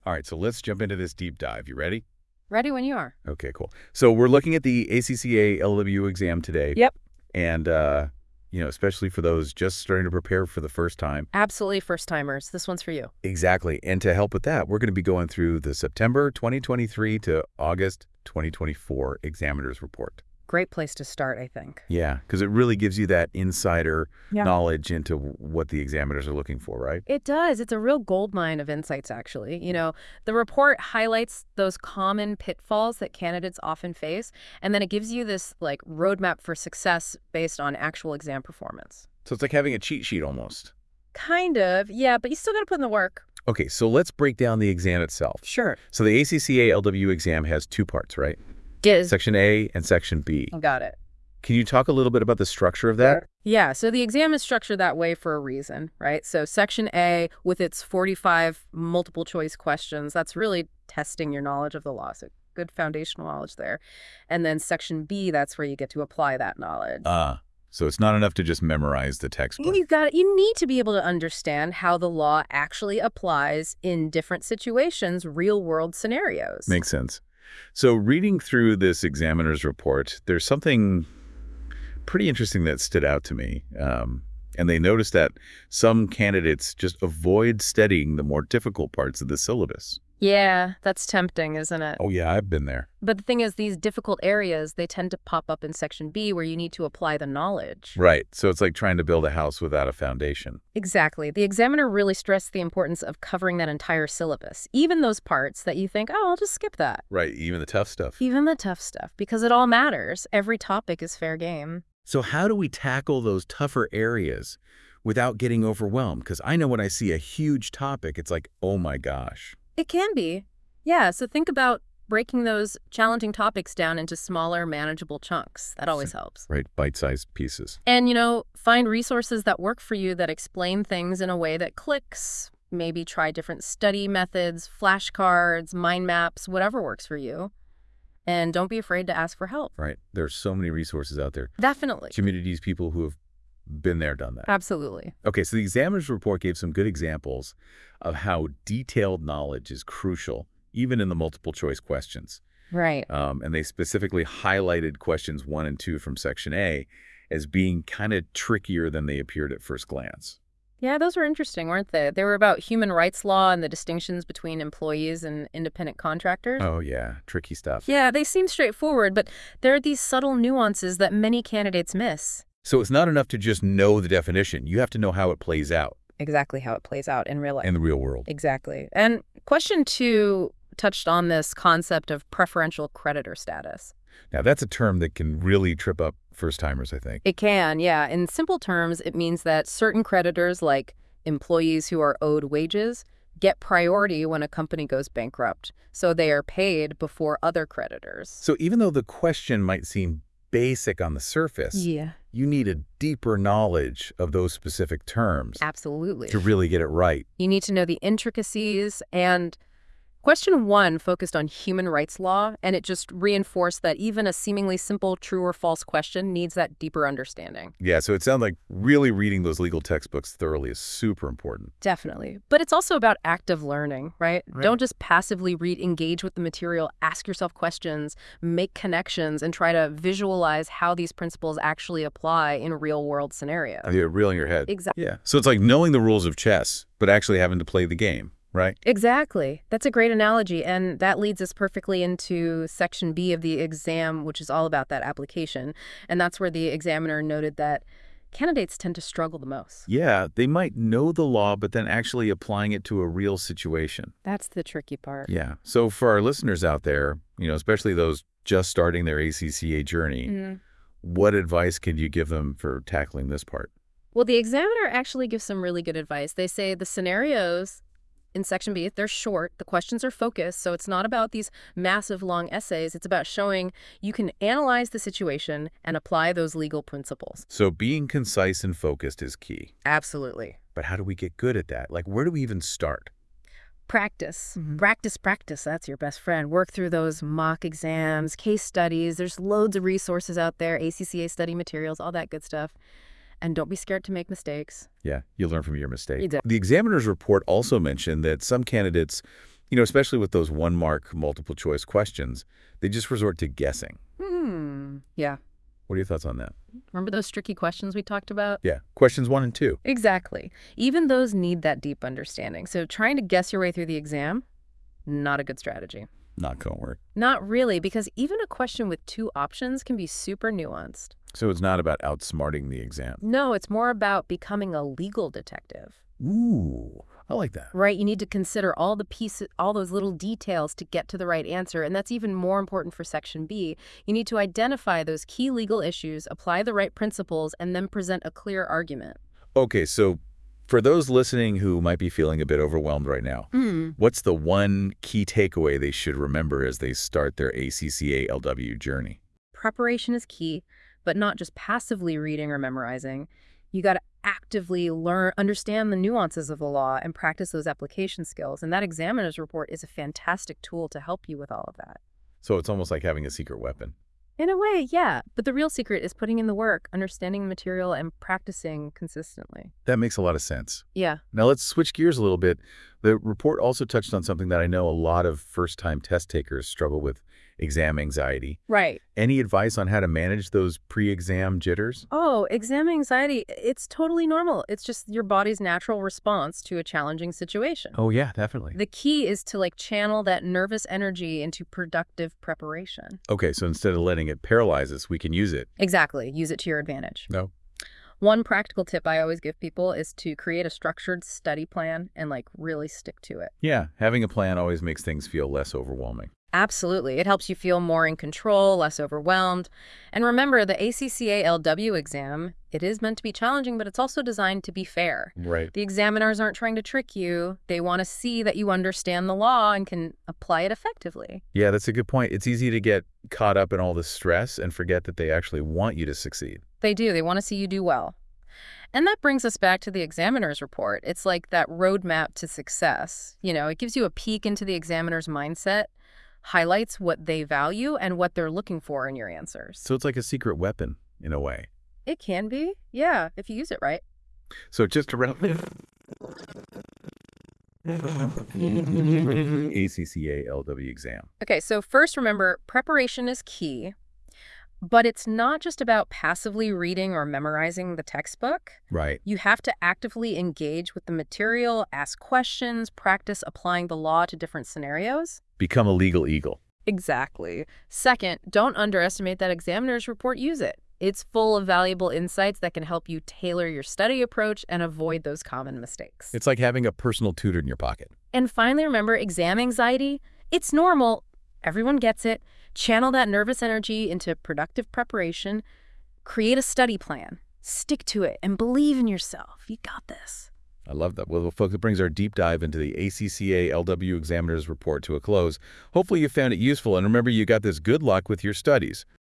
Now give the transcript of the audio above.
All right, so let's jump into this deep dive. You ready? Ready when you are. Okay, cool. So we're looking at the ACCA LW exam today. Yep. And, especially for those just starting to prepare for the first time. Absolutely first-timers. This one's for you. Exactly. And to help with that, we're going to be going through the September 2023 to August 2024 examiner's report. Great place to start, I think. Yeah, because it really gives you that insider Yeah. knowledge into what the examiners are looking for, right? It does. It's a real goldmine of insights, actually. The report highlights those common pitfalls that candidates often face, and then it gives you this, roadmap for success based on actual exam performance. So it's like having a cheat sheet almost. Kind of, yeah, but you still got to put in the work. Okay, so let's break down the exam itself. Sure. So the ACCA LW exam has two parts, right? Section A and Section B. Got it. Can you talk a little bit about the structure of that? Yeah, so the exam is structured that way for a reason, right? So Section A, with its 45 multiple choice questions, that's really testing your knowledge of the law. So good foundational knowledge there. And then Section B, that's where you get to apply that knowledge. So it's not enough to just memorize the textbook. You need to be able to understand how the law actually applies in different situations, real world scenarios. Makes sense. So reading through this examiner's report, there's something pretty interesting that stood out to me. And they noticed that some candidates just avoid studying the more difficult parts of the syllabus. Yeah, that's tempting, isn't it? Oh, yeah, I've been there. But the thing is, these difficult areas, they tend to pop up in Section B where you need to apply the knowledge. Right. So it's like trying to build a house without a foundation. Exactly. The examiner really stressed the importance of covering that entire syllabus, even those parts that you think, oh, I'll just skip that. Right. Even the tough stuff. Even the tough stuff, because it all matters. Every topic is fair game. So how do we tackle those tougher areas without getting overwhelmed? Because I know when I see a huge topic, it's like, oh my gosh. It can be. Yeah, so think about breaking those challenging topics down into smaller, manageable chunks. That always helps. Right, bite-sized pieces. And, find resources that work for you that explain things in a way that clicks. Maybe try different study methods, flashcards, mind maps, whatever works for you. And don't be afraid to ask for help. Right. There's so many resources out there. Definitely. Communities, people who have been there, done that. Absolutely. Okay, so the examiner's report gave some good examples of how detailed knowledge is crucial, even in the multiple choice questions. Right. And they specifically highlighted questions 1 and 2 from Section A as being kind of trickier than they appeared at first glance. Yeah, those were interesting, weren't they? They were about human rights law and the distinctions between employees and independent contractors. Oh, yeah, tricky stuff. Yeah, they seem straightforward, but there are these subtle nuances that many candidates miss. So it's not enough to just know the definition. You have to know how it plays out. Exactly how it plays out in real life. In the real world. Exactly. And question 2 touched on this concept of preferential creditor status. Now, that's a term that can really trip up first-timers, I think. It can, yeah. In simple terms, it means that certain creditors, like employees who are owed wages, get priority when a company goes bankrupt. So they are paid before other creditors. So even though the question might seem basic on the surface, Yeah. you need a deeper knowledge of those specific terms Absolutely. to really get it right. You need to know the intricacies. And question 1 focused on human rights law, and it just reinforced that even a seemingly simple true or false question needs that deeper understanding. Yeah, so it sounds like really reading those legal textbooks thoroughly is super important. Definitely. But it's also about active learning, right? Don't just passively read, engage with the material, ask yourself questions, make connections, and try to visualize how these principles actually apply in real-world scenarios. You're reeling your head. Exactly. Yeah. So it's like knowing the rules of chess, but actually having to play the game, right? Exactly. That's a great analogy, and that leads us perfectly into Section B of the exam, which is all about that application. And that's where the examiner noted that candidates tend to struggle the most. Yeah, they might know the law, but then actually applying it to a real situation. That's the tricky part. Yeah. So for our listeners out there, especially those just starting their ACCA journey, what advice can you give them for tackling this part? Well, the examiner actually gives some really good advice. They say the scenarios in Section B, they're short, the questions are focused, so it's not about these massive long essays. It's about showing you can analyze the situation and apply those legal principles. So being concise and focused is key. Absolutely. But how do we get good at that? Like, where do we even start? Practice. Practice, practice. That's your best friend. Work through those mock exams, case studies. There's loads of resources out there, ACCA study materials, all that good stuff. And don't be scared to make mistakes. Yeah, you learn from your mistake. You do. The examiner's report also mentioned that some candidates Especially with those one-mark multiple choice questions, they just resort to guessing. Yeah. What are your thoughts on that? Remember those tricky questions we talked about? Yeah, questions 1 and 2. Exactly. Even those need that deep understanding. So trying to guess your way through the exam, not a good strategy. Not going to work. Not really, because even a question with 2 options can be super nuanced. So it's not about outsmarting the exam. No, it's more about becoming a legal detective. Ooh, I like that. Right? You need to consider all the pieces, all those little details to get to the right answer. And that's even more important for Section B. You need to identify those key legal issues, apply the right principles, and then present a clear argument. Okay, so for those listening who might be feeling a bit overwhelmed right now, what's the one key takeaway they should remember as they start their ACCA LW journey? Preparation is key, but not just passively reading or memorizing. You got to actively understand the nuances of the law and practice those application skills. And that examiner's report is a fantastic tool to help you with all of that. So it's almost like having a secret weapon. In a way, yeah. But the real secret is putting in the work, understanding the material, and practicing consistently. That makes a lot of sense. Yeah. Now let's switch gears a little bit. The report also touched on something that I know a lot of first-time test takers struggle with: exam anxiety. Right. Any advice on how to manage those pre-exam jitters? Oh, exam anxiety, it's totally normal. It's just your body's natural response to a challenging situation. Oh, yeah, definitely. The key is to channel that nervous energy into productive preparation. Okay, so instead of letting it paralyze us, we can use it. Exactly. Use it to your advantage. No. One practical tip I always give people is to create a structured study plan and really stick to it. Yeah, having a plan always makes things feel less overwhelming. Absolutely. It helps you feel more in control, less overwhelmed. And remember, the ACCA LW exam, it is meant to be challenging, but it's also designed to be fair. Right. The examiners aren't trying to trick you. They want to see that you understand the law and can apply it effectively. Yeah, that's a good point. It's easy to get caught up in all the stress and forget that they actually want you to succeed. They do. They want to see you do well. And that brings us back to the examiner's report. It's like that roadmap to success. It gives you a peek into the examiner's mindset, highlights what they value and what they're looking for in your answers. So it's like a secret weapon, in a way. It can be, yeah, if you use it right. So just to wrap ACCA LW exam. Okay, so first remember, preparation is key, but it's not just about passively reading or memorizing the textbook. Right. You have to actively engage with the material, ask questions, practice applying the law to different scenarios. Become a legal eagle. Exactly. Second, don't underestimate that examiner's report. Use it. It's full of valuable insights that can help you tailor your study approach and avoid those common mistakes. It's like having a personal tutor in your pocket. And finally, remember, exam anxiety, it's normal. Everyone gets it. Channel that nervous energy into productive preparation. Create a study plan. Stick to it and believe in yourself. You got this. I love that. Well, folks, it brings our deep dive into the ACCA LW Examiner's Report to a close. Hopefully you found it useful, and remember, you got this. Good luck with your studies.